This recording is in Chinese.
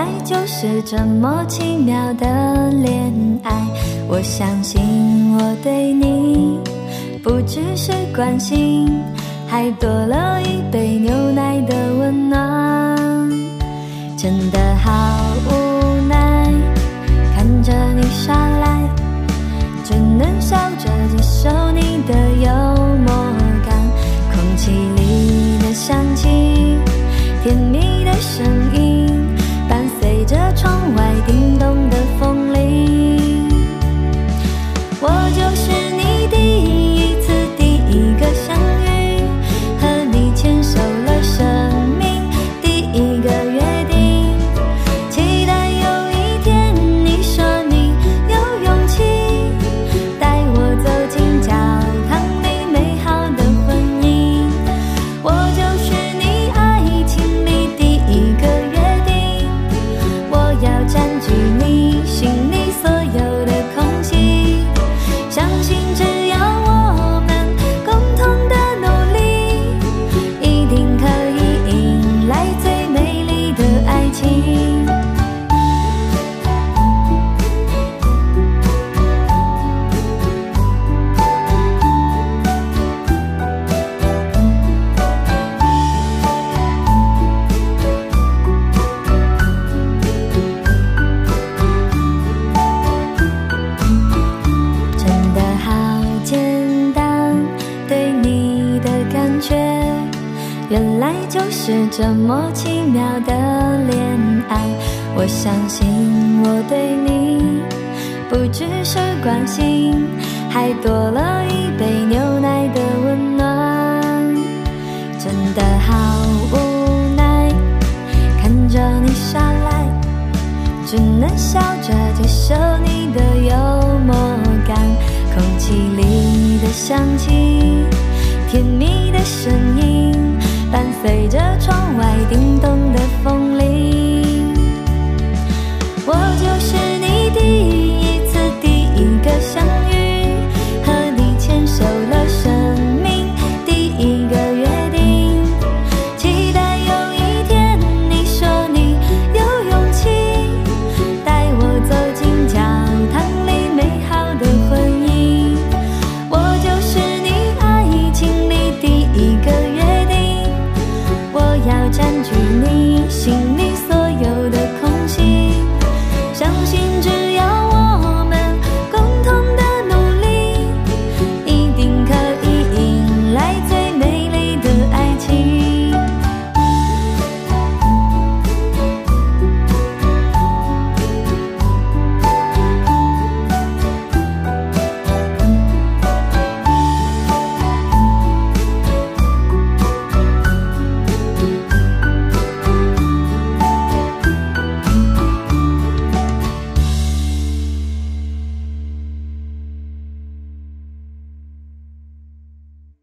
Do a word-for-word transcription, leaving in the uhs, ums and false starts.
来就是这么奇妙的恋爱。我相信我对你不只是关心，还多了一杯牛奶的温暖。真的好无奈，看着你耍赖，只能笑着接受你的幽默感。空气里的香气，甜蜜的声音，伴随着窗外叮咚的风铃。我就是你第一次第一个相遇，和你牵手了生命第一个约定，期待有一天你说你有勇气带我走进教堂里美好的婚姻。我就是你爱情里第一个约定，我要占据你心里所有的空隙，相信只要我们共同的努力，一定可以迎来最美丽的爱情。真的好简单，对你的感觉原来就是这么奇妙的恋爱。我相信我对你不只是关心，还多了一杯牛奶的温暖。真的好无奈，看着你耍赖，只能笑着接受你的幽默感。空气里的香气，甜蜜的声音，伴随着窗外叮咚